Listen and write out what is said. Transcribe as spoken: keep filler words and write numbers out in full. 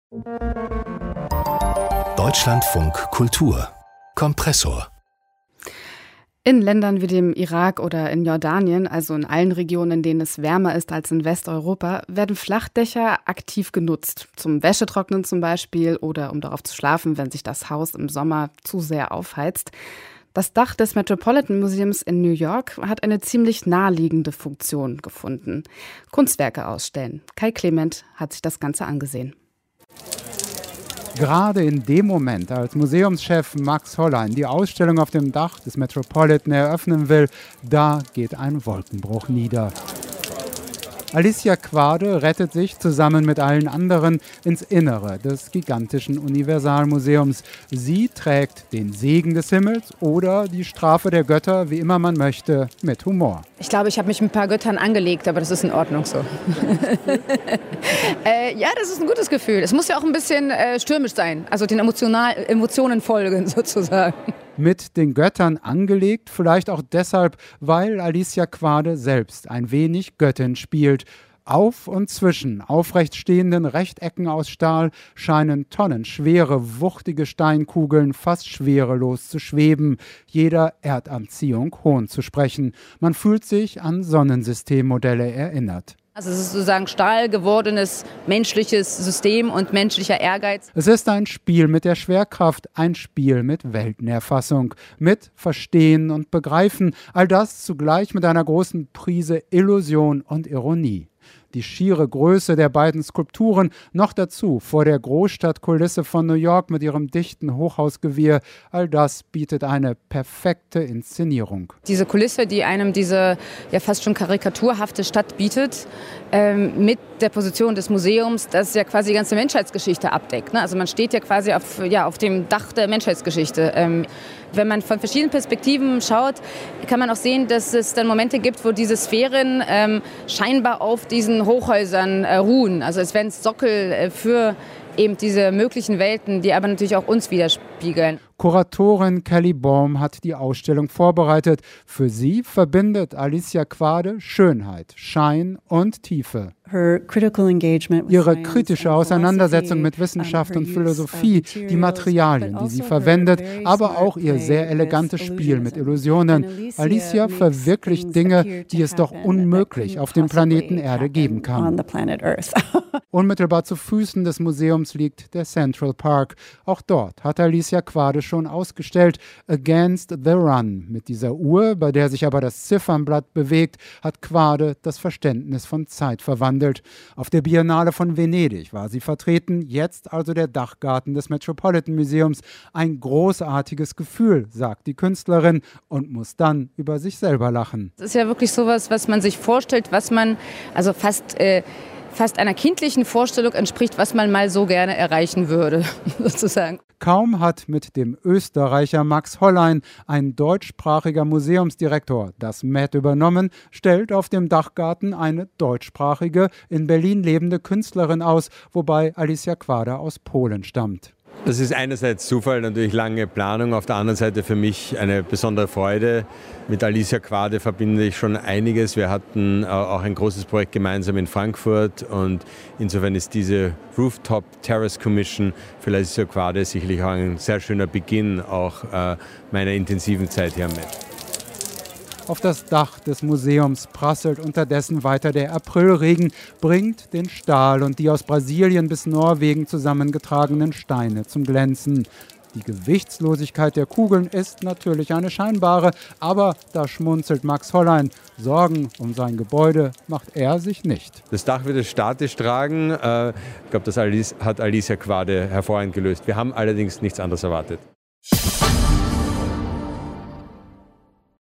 Deutschlandfunk Kultur Kompressor. In Ländern wie dem Irak oder in Jordanien, also in allen Regionen, in denen es wärmer ist als in Westeuropa, werden Flachdächer aktiv genutzt. Zum Wäschetrocknen zum Beispiel oder um darauf zu schlafen, wenn sich das Haus im Sommer zu sehr aufheizt. Das Dach des Metropolitan Museums in New York hat eine ziemlich naheliegende Funktion gefunden. Kunstwerke ausstellen. Kai Clement hat sich das Ganze angesehen. Gerade in dem Moment, als Museumschef Max Hollein die Ausstellung auf dem Dach des Metropolitan eröffnen will, da geht ein Wolkenbruch nieder. Alicia Quade rettet sich zusammen mit allen anderen ins Innere des gigantischen Universalmuseums. Sie trägt den Segen des Himmels oder die Strafe der Götter, wie immer man möchte, mit Humor. Ich glaube, ich habe mich mit ein paar Göttern angelegt, aber das ist in Ordnung so. äh, ja, das ist ein gutes Gefühl. Es muss ja auch ein bisschen äh, stürmisch sein, also den emotional, Emotionen folgen sozusagen. Mit den Göttern angelegt, vielleicht auch deshalb, weil Alicia Quade selbst ein wenig Göttin spielt. Auf und zwischen aufrecht stehenden Rechtecken aus Stahl scheinen tonnenschwere, wuchtige Steinkugeln fast schwerelos zu schweben, jeder Erdanziehung Hohn zu sprechen. Man fühlt sich an Sonnensystemmodelle erinnert. Also es ist sozusagen Stahl gewordenes menschliches System und menschlicher Ehrgeiz. Es ist ein Spiel mit der Schwerkraft, ein Spiel mit Weltenerfassung, mit Verstehen und Begreifen, all das zugleich mit einer großen Prise Illusion und Ironie. Die schiere Größe der beiden Skulpturen, noch dazu vor der Großstadtkulisse von New York mit ihrem dichten Hochhausgewirr, all das bietet eine perfekte Inszenierung. Diese Kulisse, die einem diese ja fast schon karikaturhafte Stadt bietet, ähm, mit der Position des Museums, das ja quasi die ganze Menschheitsgeschichte abdeckt. Ne? Also man steht ja quasi auf, ja, auf dem Dach der Menschheitsgeschichte. Ähm, wenn man von verschiedenen Perspektiven schaut, kann man auch sehen, dass es dann Momente gibt, wo diese Sphären ähm, scheinbar auf diesen Hochhäusern äh, ruhen. Also als wären es Sockel äh, für eben diese möglichen Welten, die aber natürlich auch uns widerspiegeln. Kuratorin Kelly Baum hat die Ausstellung vorbereitet. Für sie verbindet Alicia Quade Schönheit, Schein und Tiefe. Ihre kritische Auseinandersetzung mit Wissenschaft und Philosophie, die Materialien, die sie verwendet, aber auch ihr sehr elegantes Spiel mit Illusionen. Alicia verwirklicht Dinge, die es doch unmöglich auf dem Planeten Erde geben kann. Unmittelbar zu Füßen des Museums liegt der Central Park. Auch dort hat Alicia Quade schon ausgestellt, Against the Run. Mit dieser Uhr, bei der sich aber das Ziffernblatt bewegt, hat Quade das Verständnis von Zeit verwandelt. Auf der Biennale von Venedig war sie vertreten, jetzt also der Dachgarten des Metropolitan Museums. Ein großartiges Gefühl, sagt die Künstlerin und muss dann über sich selber lachen. Es ist ja wirklich sowas, was man sich vorstellt, was man also fast... Äh fast einer kindlichen Vorstellung entspricht, was man mal so gerne erreichen würde, sozusagen. Kaum hat mit dem Österreicher Max Hollein ein deutschsprachiger Museumsdirektor das Met übernommen, stellt auf dem Dachgarten eine deutschsprachige, in Berlin lebende Künstlerin aus, wobei Alicia Quade aus Polen stammt. Das ist einerseits Zufall, natürlich lange Planung, auf der anderen Seite für mich eine besondere Freude. Mit Alicia Quade verbinde ich schon einiges. Wir hatten auch ein großes Projekt gemeinsam in Frankfurt und insofern ist diese Rooftop Terrace Commission für Alicia Quade sicherlich auch ein sehr schöner Beginn auch meiner intensiven Zeit hier am Met. Auf das Dach des Museums prasselt unterdessen weiter der Aprilregen, bringt den Stahl und die aus Brasilien bis Norwegen zusammengetragenen Steine zum Glänzen. Die Gewichtslosigkeit der Kugeln ist natürlich eine scheinbare, aber da schmunzelt Max Hollein. Sorgen um sein Gebäude macht er sich nicht. Das Dach wird es statisch tragen. Ich glaube, das hat Alicia Quade hervorragend gelöst. Wir haben allerdings nichts anderes erwartet.